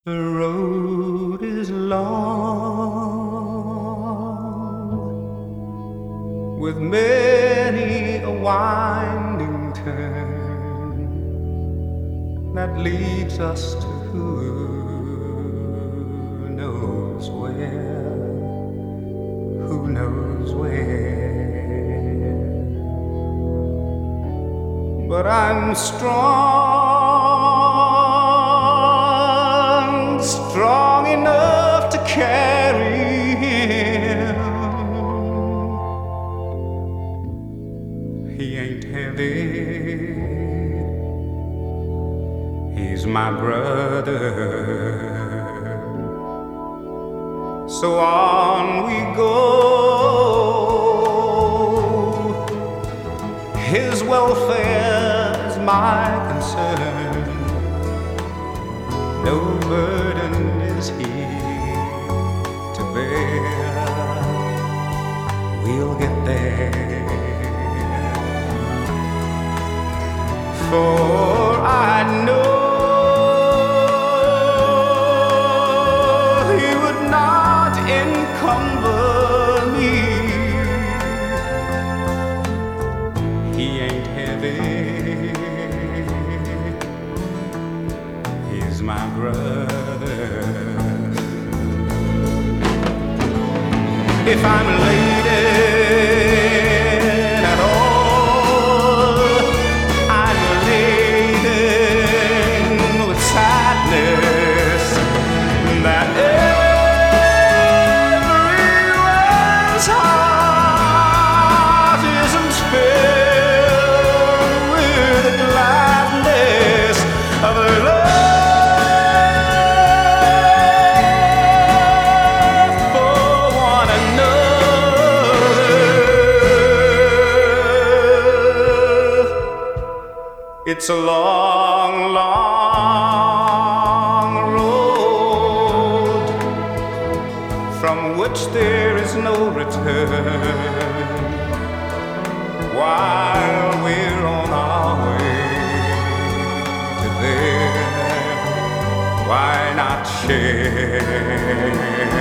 The road is long, with many a winding turn that leads us to who knows where, who knows where. But I'm strong enough to carry him. He ain't heavy, he's my brother. So on we go, his welfare is my concern. No burden is he to bear. We'll get there. For I know he would not encumber me. He ain't heavy, he's my brother. If I'm laden at all, I'm laden with sadness that everyone's heart isn't filled with the gladness of love. It's a long, long road from which there is no return. While we're on our way to there, why not share?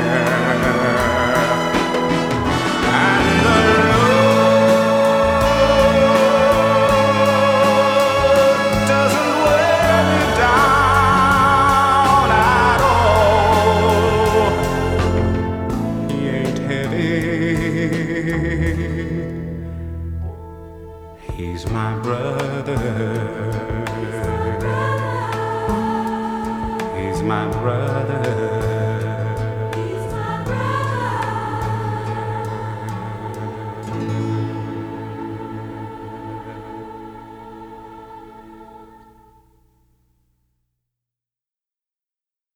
And the he's my brother. He's my brother.